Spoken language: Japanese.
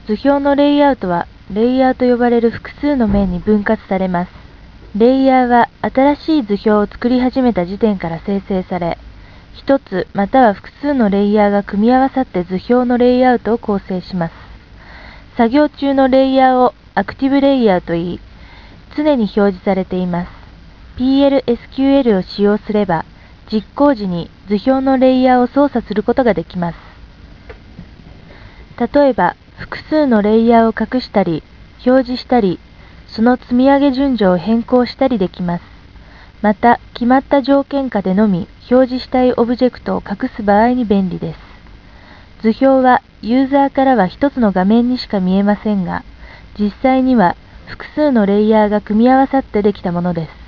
図表のレイアウトは、レイヤーと呼ばれる複数の面に分割されます。レイヤーは新しい図表を作り始めた時点から生成され、一つまたは複数のレイヤーが組み合わさって図表のレイアウトを構成します。作業中のレイヤーをアクティブレイヤーといい、常に表示されています。PLSQL を使用すれば、実行時に図表のレイヤーを操作することができます。例えば、複数のレイヤーを隠したり、表示したり、その積み上げ順序を変更したりできます。また、決まった条件下でのみ表示したいオブジェクトを隠す場合に便利です。図表はユーザーからは一つの画面にしか見えませんが、実際には複数のレイヤーが組み合わさってできたものです。